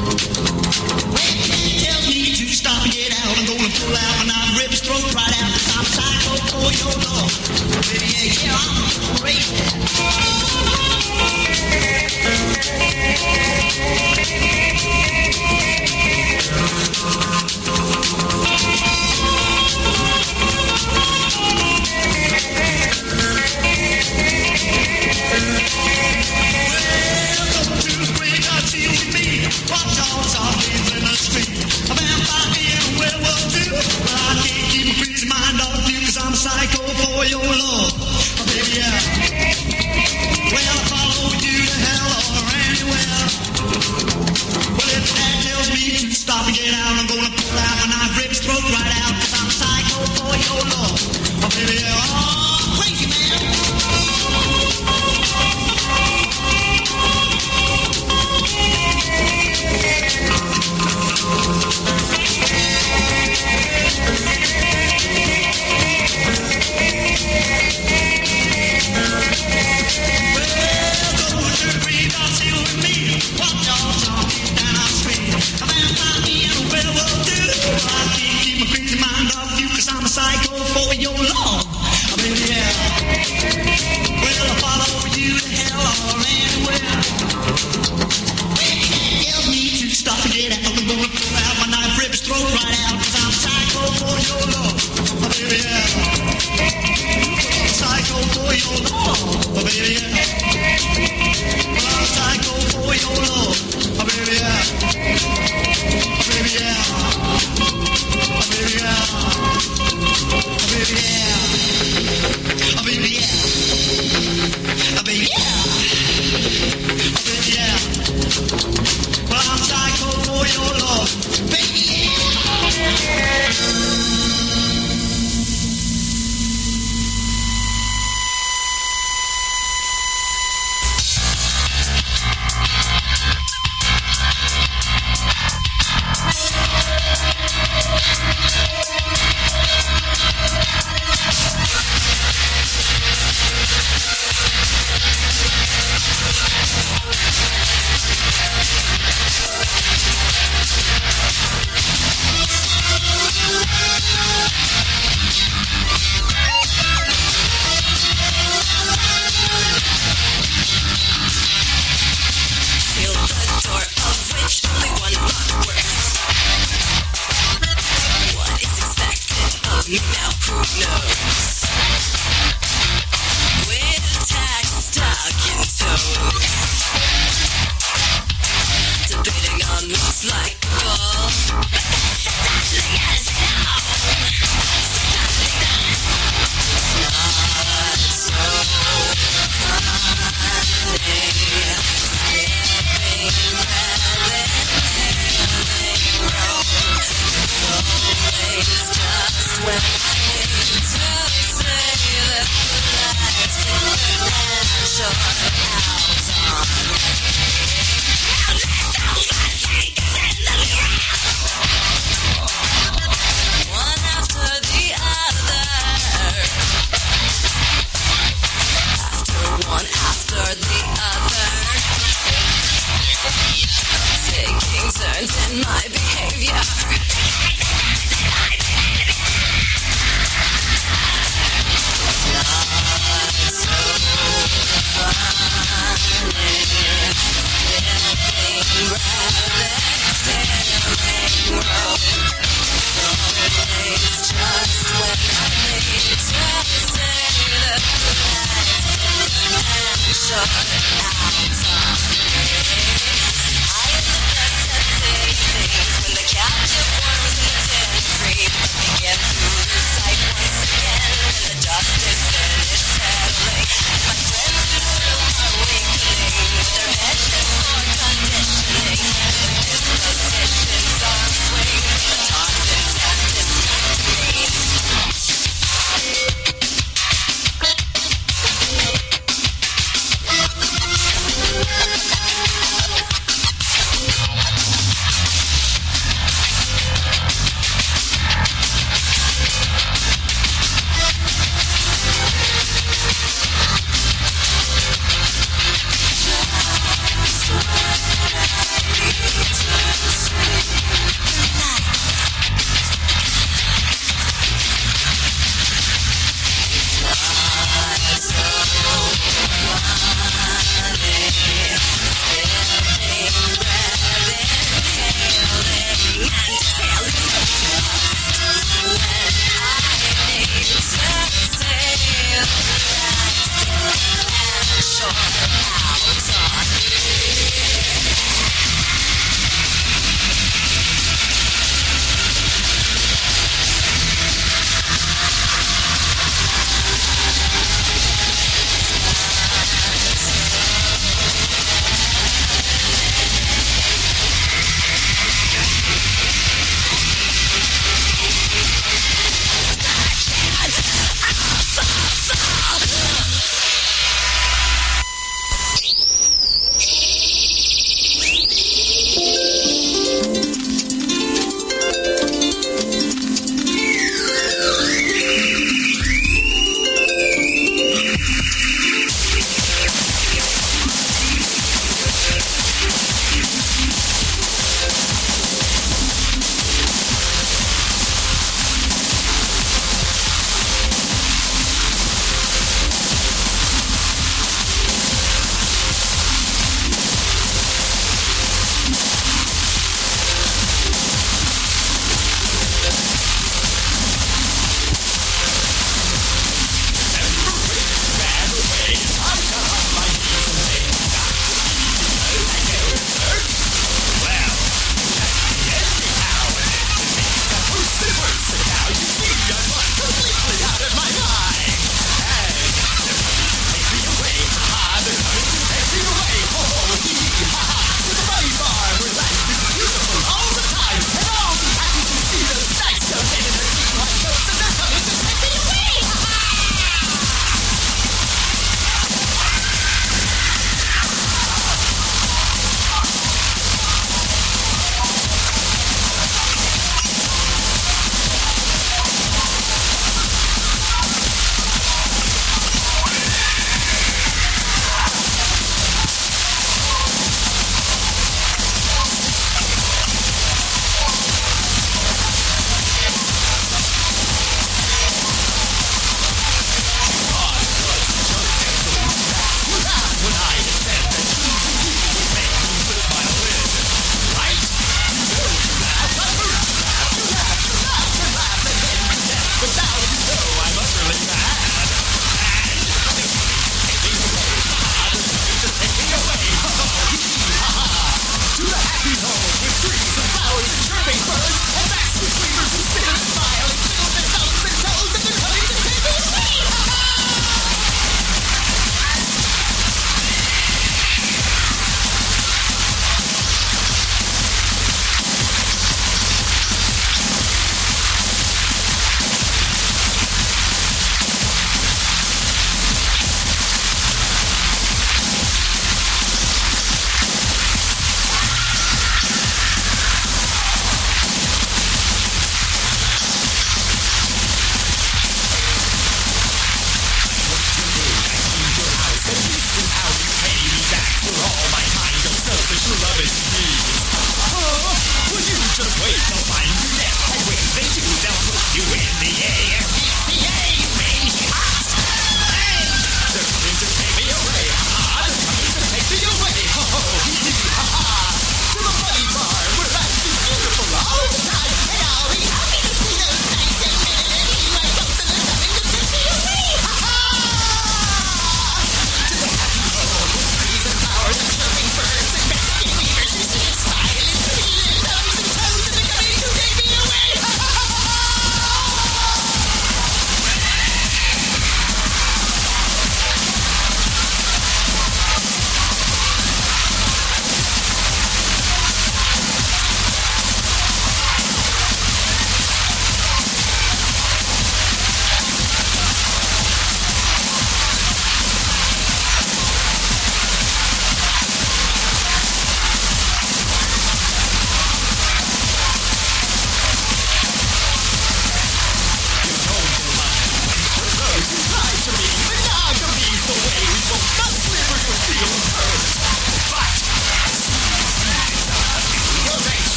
Tells me to stop and get out. I'm gonna pull out my knife, rip his throat right out. 'Cause I'm psycho for your love. Baby, yeah, I'm crazy. Psycho for your love, oh, baby, yeah. Well, I followed you to hell or anywhere. Well, if that tells me to stop and get out, I'm gonna pull out my knife, rip his throat right out. 'Cause I'm psycho for your love, oh, baby, yeah. Oh, crazy psycho for your love, oh, baby, yeah. Well, I follow you to hell or anywhere. Tells me to stop and get out. I'm gonna pull out my knife, rip his throat right out. 'Cause I'm psycho for your love, oh, baby, yeah. Psycho for your love, oh, baby, yeah. Well, I'm psycho for your love, oh, baby, yeah. Oh, baby, yeah. Oh, baby, yeah. Baby, yeah. Oh, baby, yeah. Oh, baby, yeah. Oh, baby, yeah. Well, I'm psycho for your love. Baby, yeah. When the captive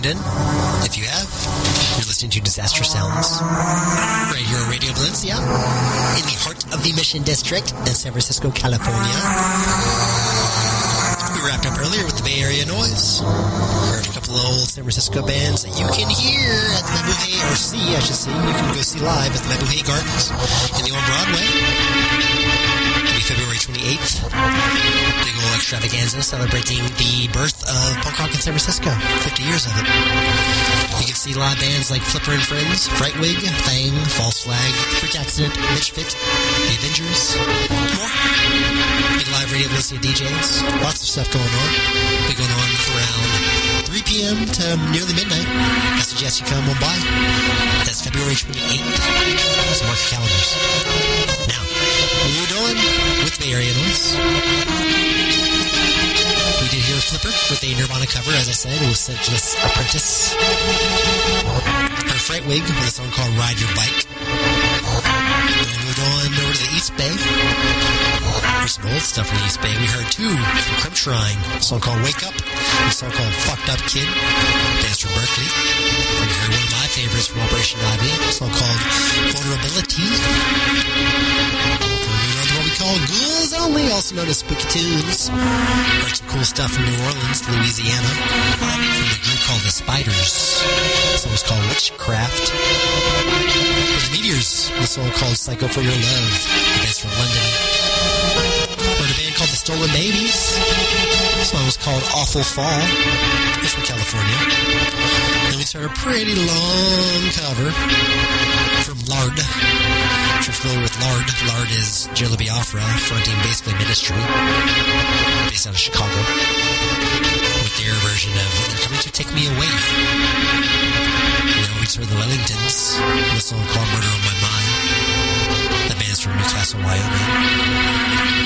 in? If you have, you're listening to Disaster Sounds right here on Radio Valencia in the heart of the Mission District in San Francisco, California. We wrapped up earlier with the Bay Area Noise. Heard a couple of old San Francisco bands that you can hear at the Mabuhay, or see, I should say. You can go see live at the Mabuhay Gardens in the old Broadway. It'll be February 28th. Big old extravaganza celebrating the birth of punk rock in San Francisco. 50 years of it. You can see live bands like Flipper and Friends, Frightwig, Fang, False Flag, Freak Accident, Misfit, The Avengers, more. Big live Radio Valencia DJs. Lots of stuff going on. Be going on around 3 p.m. to nearly midnight. I suggest you come on by. That's February 28th. So mark your calendars. Now, what are you doing with Bay Area Noise? We did hear Flipper with a Nirvana cover, as I said. It was Senseless Apprentice. Her Frightwig with a song called Ride Your Bike. We moved on over to the East Bay. There's some old stuff from the East Bay. We heard two from Crimpshrine, a song called Wake Up, and a song called Fucked Up Kid, bands from Berkeley. We heard one of my favorites from Operation Ivy, a song called Vulnerability. We moved on to what we call Ghouls Only, also known as Spooky Tunes. Heard some cool stuff from New Orleans, Louisiana, from a group called The Spiders. The song was called Witchcraft. Heard the Meteors, a song called Psycho for Your Love, the band's from London. Heard a band called The Stolen Babies. This song was called Awful Fall. It's from California. Then we started a pretty long cover from Lard. If you're familiar with Lard, Lard is Jello Biafra, fronting basically Ministry, based out of Chicago, with their version of They're Coming to Take Me Away. Now we heard the Wellingtons, with a song called Murder on My Mind. The band's from Newcastle, Wyoming.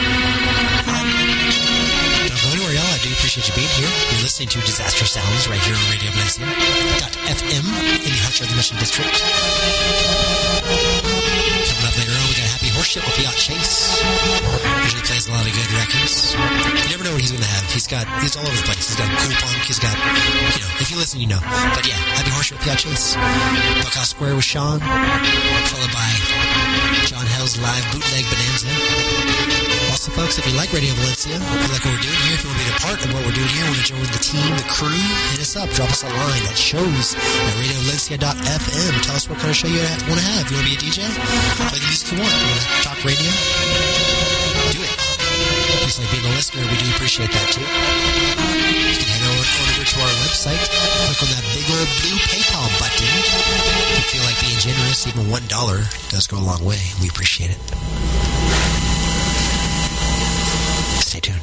Don't go anywhere, y'all. I do appreciate you being here. You're listening to Disaster Sounds right here on Radio Valencia.fm in the heart of the Mission District. Coming up later on, we got Happy Horseshit with Yacht Chase. Usually plays a lot of good records. You never know what he's going to have. He's all over the place. He's got cool punk. He's got, if you listen, you know. But yeah, Happy Horseshit with Yacht Chase. Buckhouse Square with Sean. Followed by John Hell's live bootleg Bonanza. Also, folks, if you like Radio Valencia, if you like what we're doing here, if you want to be a part of what we're doing here, want to join the team, the crew, hit us up. Drop us a line at shows at radiovalencia.fm. Tell us what kind of show you want to have. You want to be a DJ? Play the music you want. You want to talk radio? Do it. Just like being a listener, we do appreciate that, too. You can head on over to our website, click on that big old blue PayPal button. If you feel like being generous, even $1 does go a long way. We appreciate it. Stay tuned.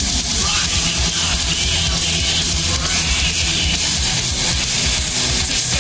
Right.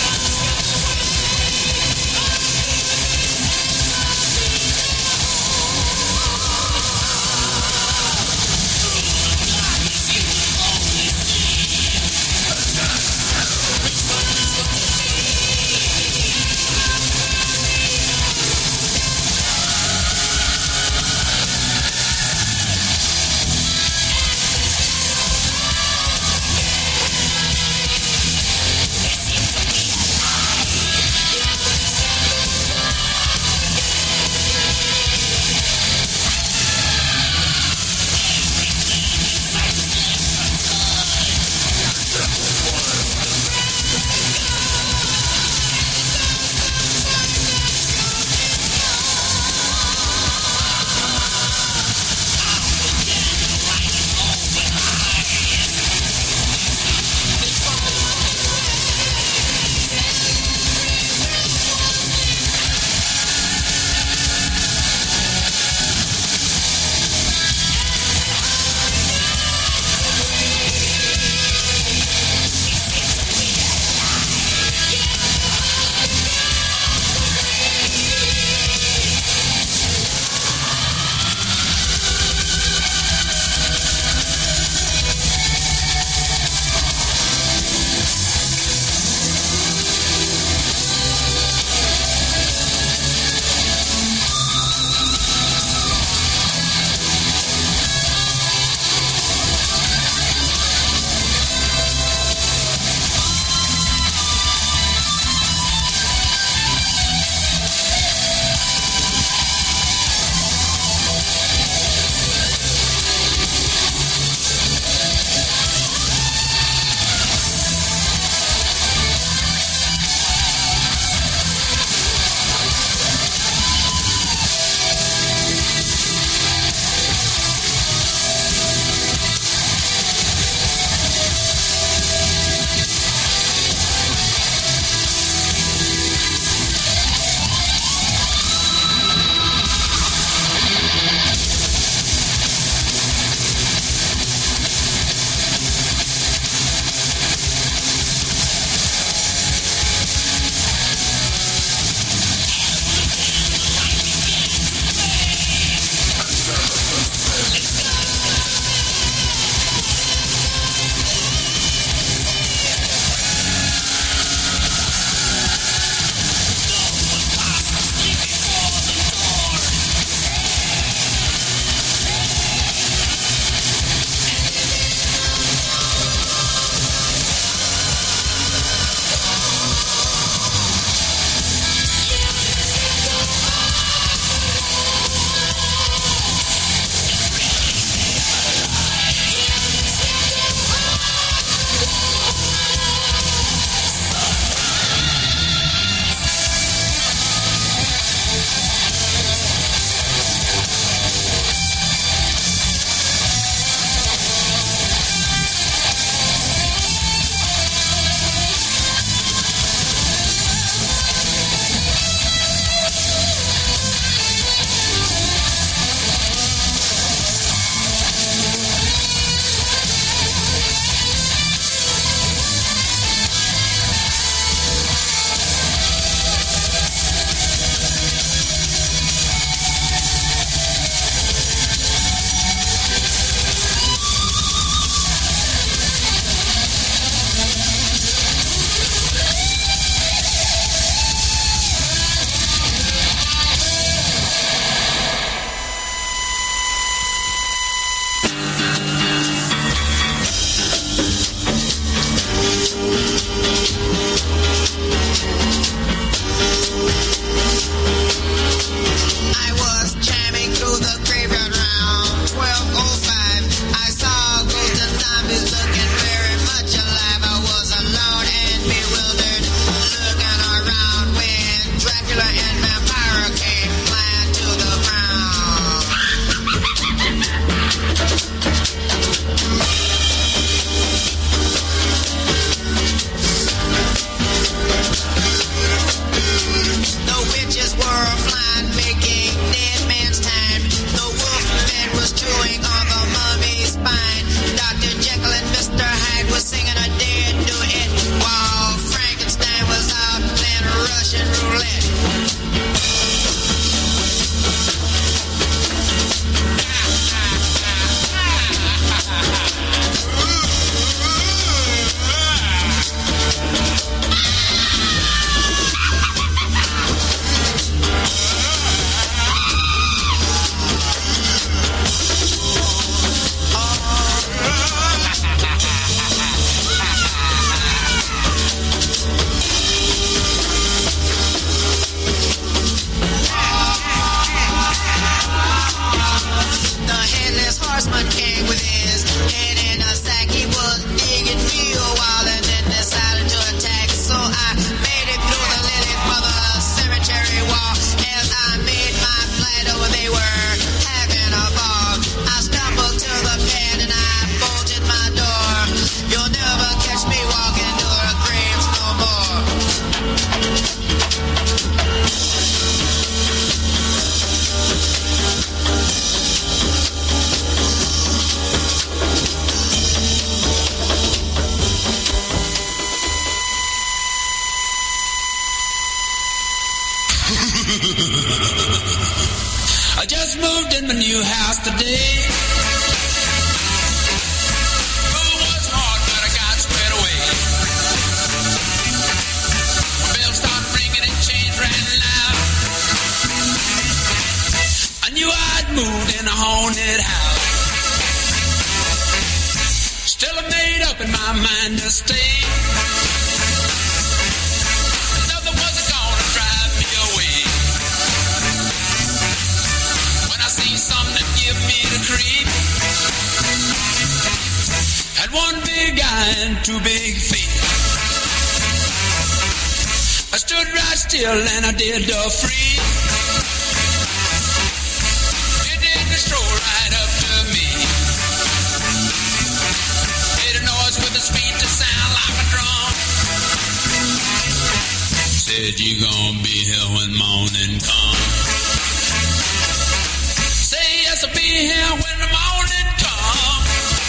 I just moved in my new house today. Moving was hard, but I got squared away. My bells started ringing and chains ran loud. I knew I'd moved in a haunted house. Still I made up in my mind to stay. Nothing wasn't gonna drive me away. When I seen something that give me the creep, had one big eye and two big feet. I stood right still and I did the freeze. It did stroll right up to me. Made a noise with his feet to sound like a drum. Said you gonna be here when morning comes. Say yes, I'll be here when the morning comes.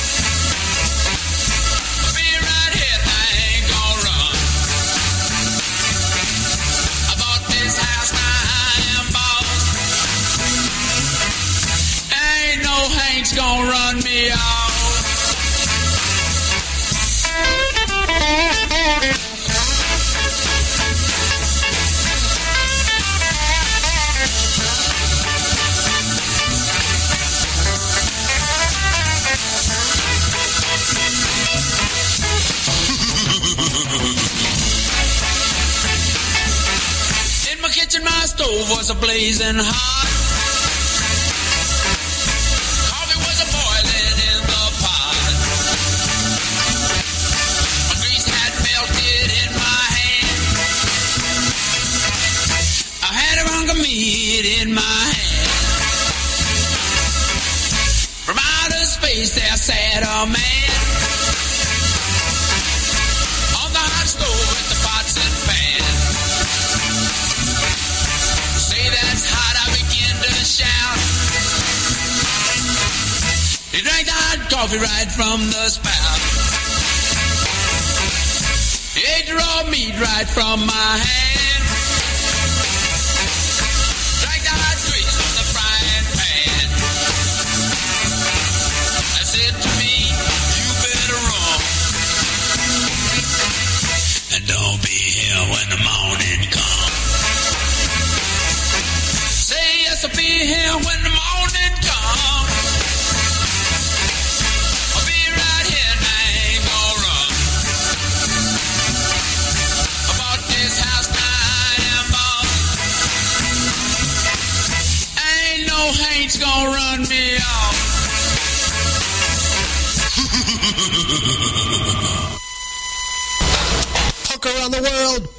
I'll be right here, I ain't gonna run. I bought this house, now I am boss. Ain't no Hank's gonna run me off. In my kitchen, my stove was a-blazing hot. Coffee was a-boiling in the pot. My grease had melted in my hand. I had a hunk of meat in my hand. From outer space there sat a man. On the hot stove with the pots and pans. Say that's hot, I begin to shout. He drank the hot coffee right from the spout. He ate the raw meat right from my hand. Drank the hot grease from the frying pan. I said to me, you better run. And don't be here when the morning comes. Say yes, I'll be here when the morning comes. I'll be right here and I ain't gonna run. I bought this house, now I am boss. Ain't no Hank's gonna run me off. Punk around the world.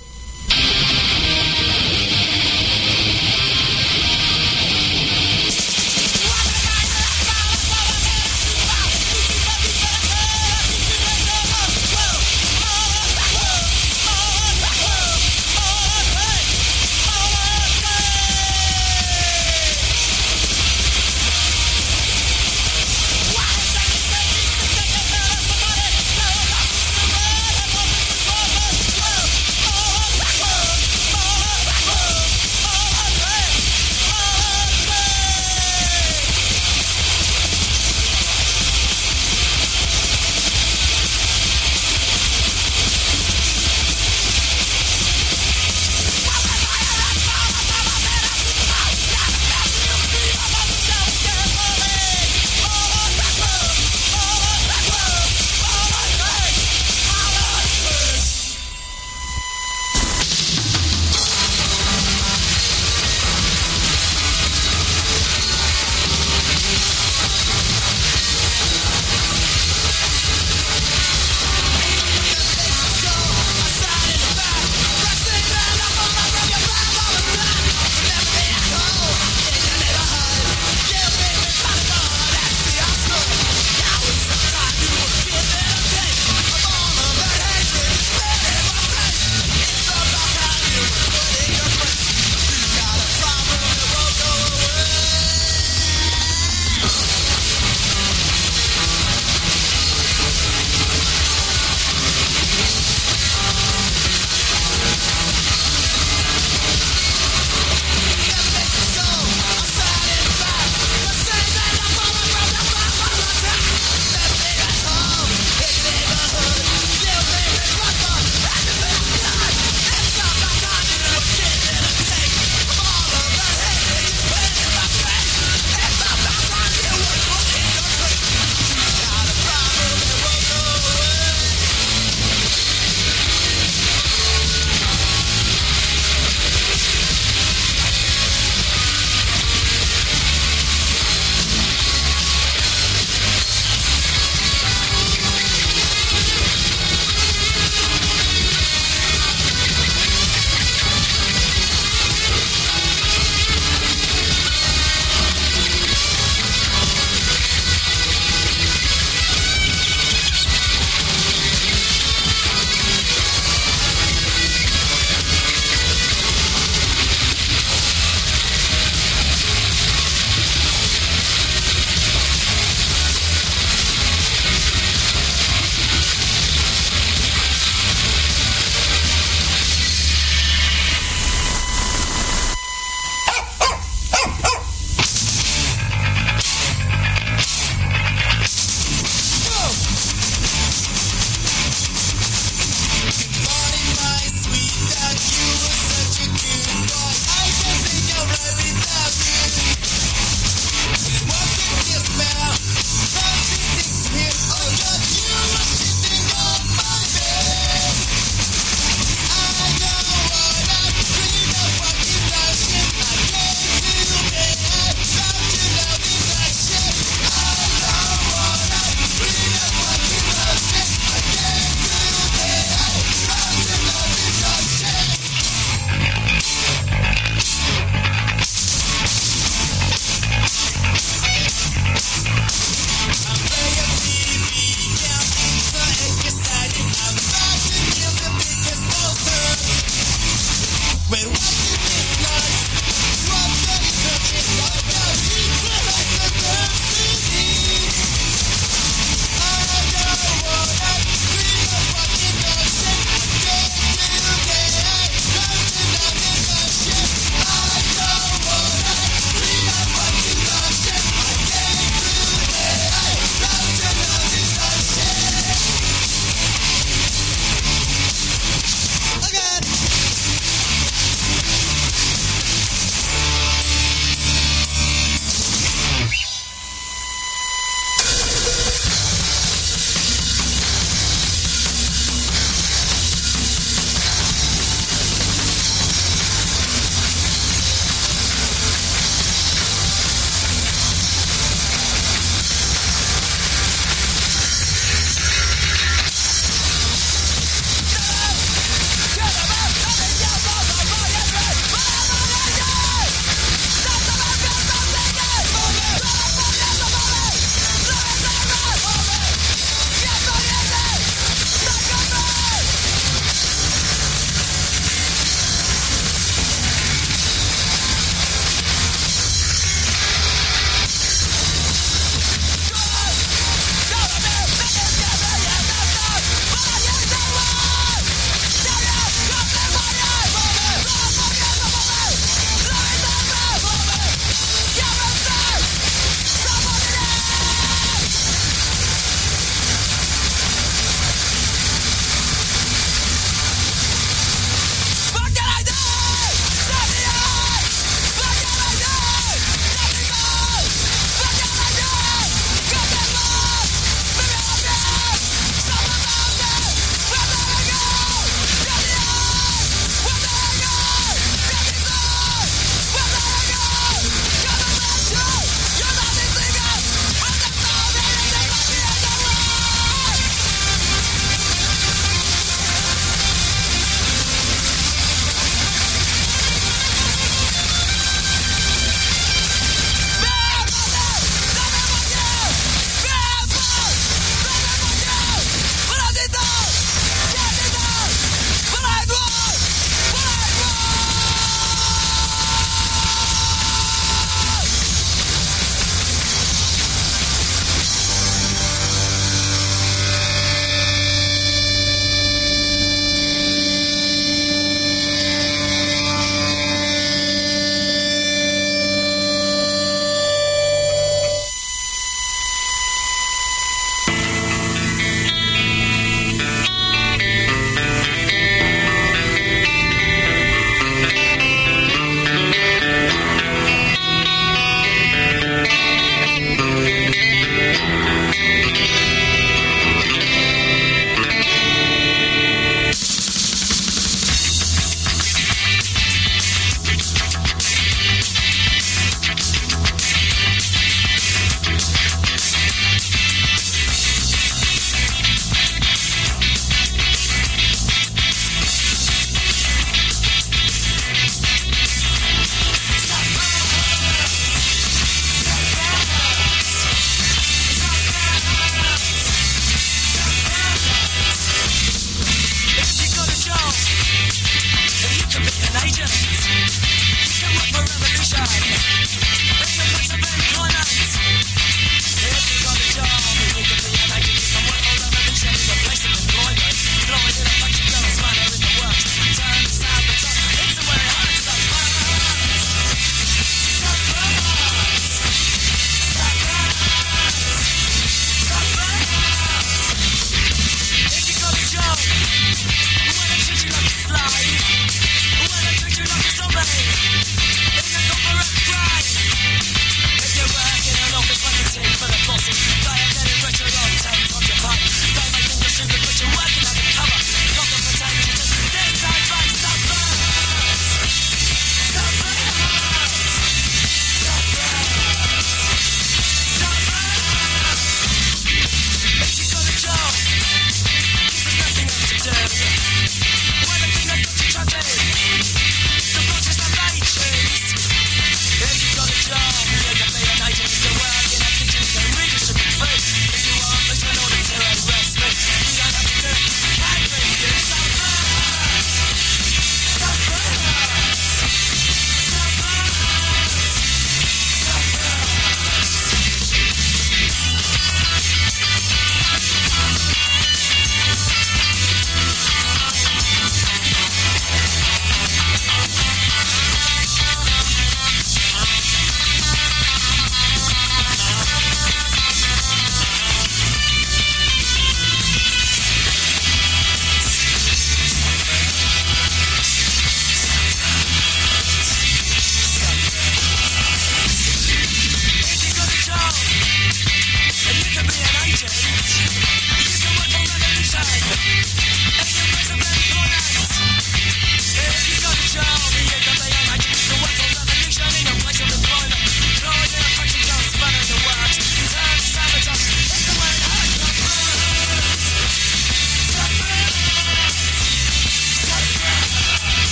Right.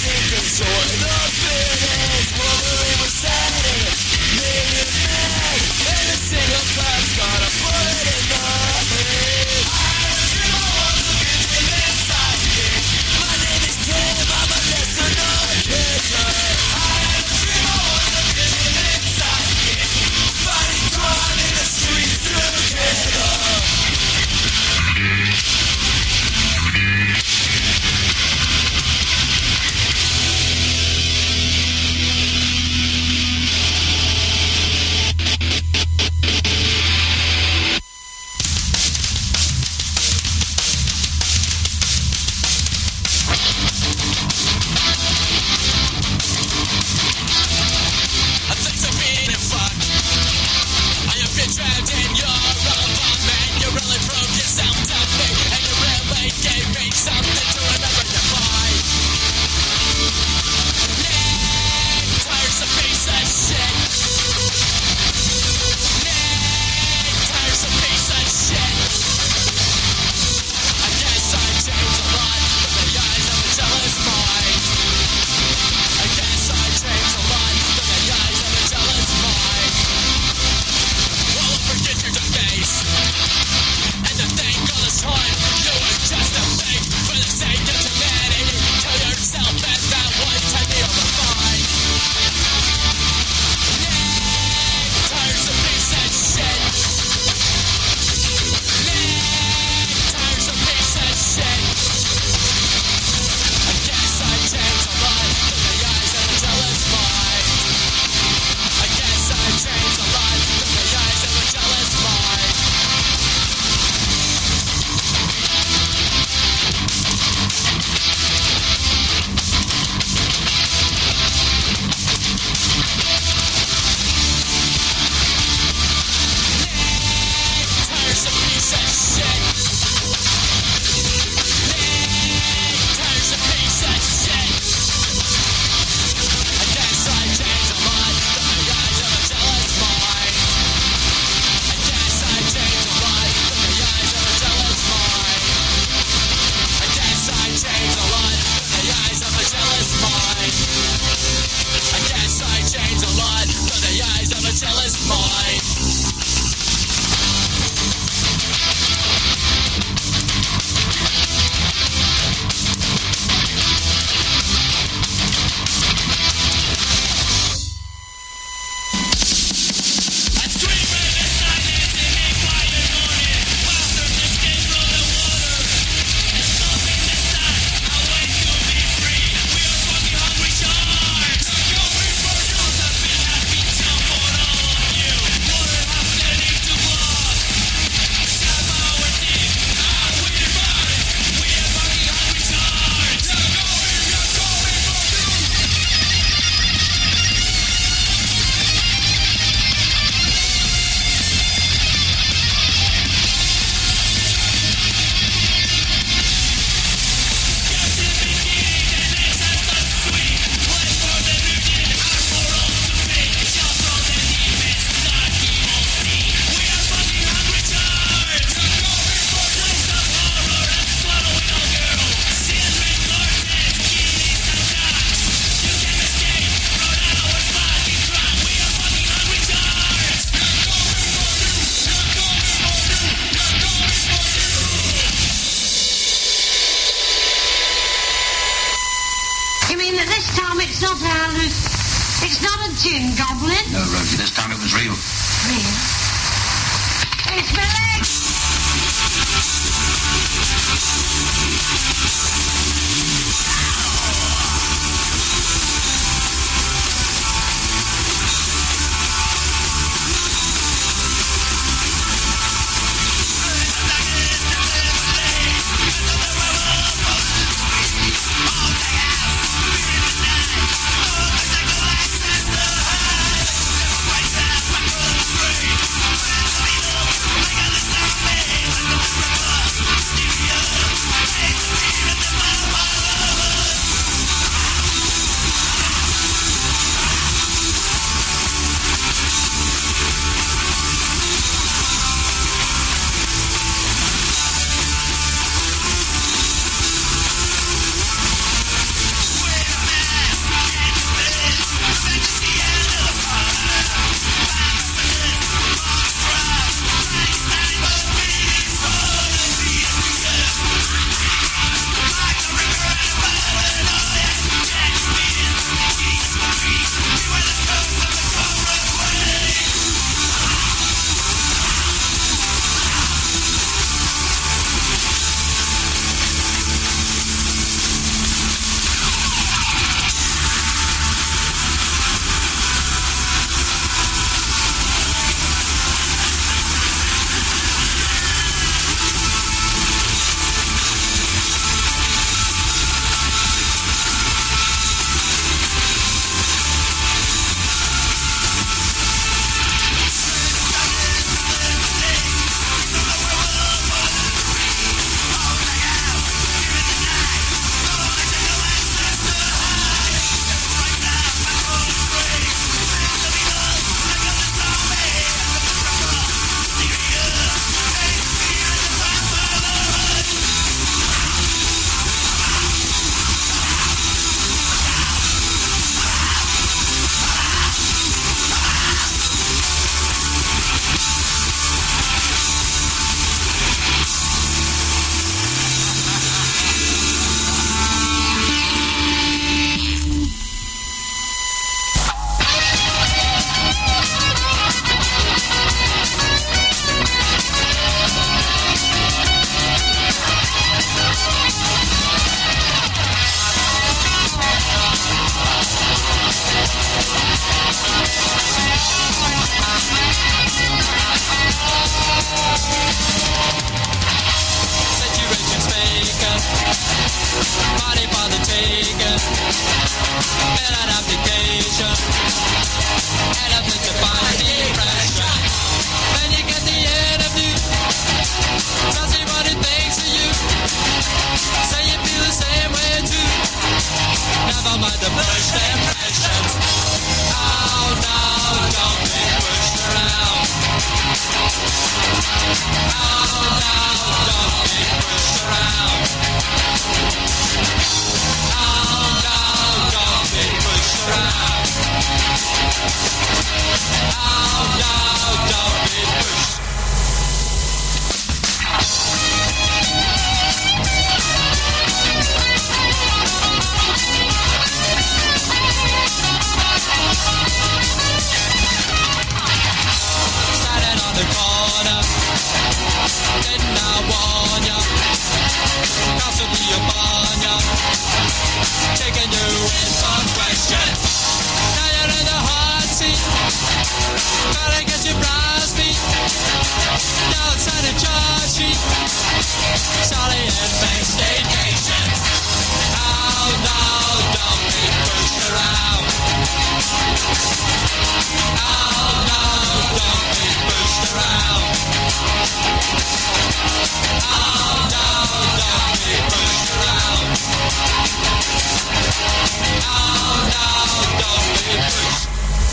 It's not a gin goblin. No, Rosie, this time it was real. Real? It's my leg! Stereo, fill out application, and I think to find the impression. When you get the interview, tell me what it thinks of you. Say you feel the same way too. Never mind the first impressions. Oh no, don't be pushed around. Oh no, don't be pushed around. Oh no, don't be pushed around. Oh no, don't be pushed. Standing on the corner, didn't I warn ya? Gossip be upon ya, taking you in for questions. Now you're in the hot seat, gotta get your brows beat. Now it's on a charge sheet, solid investigations. Oh no, don't be pushed around. Oh no, don't be pushed around. Oh no, don't be pushed around. Oh no, don't be pushed.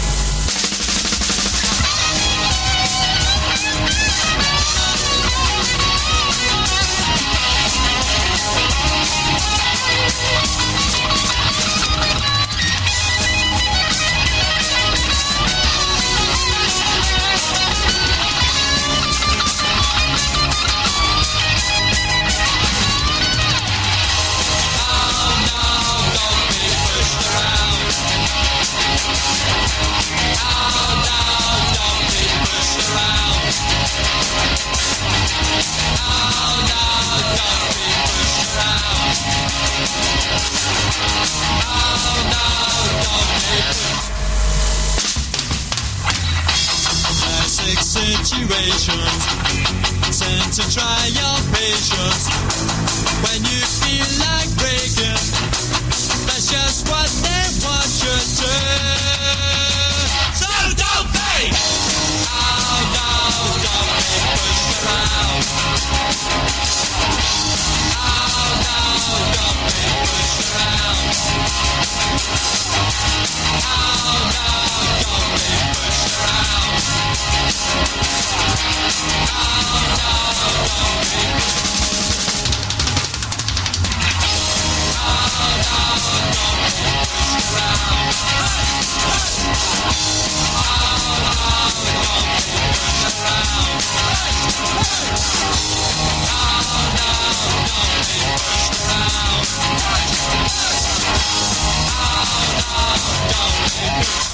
Classic situations, sent to try your patience. When you feel like breaking, that's just what they want you to. So don't be! Oh no, don't be pushed around. Oh no, don't be pushed around. Oh no, don't be pushed around. Oh no, don't be pushed around.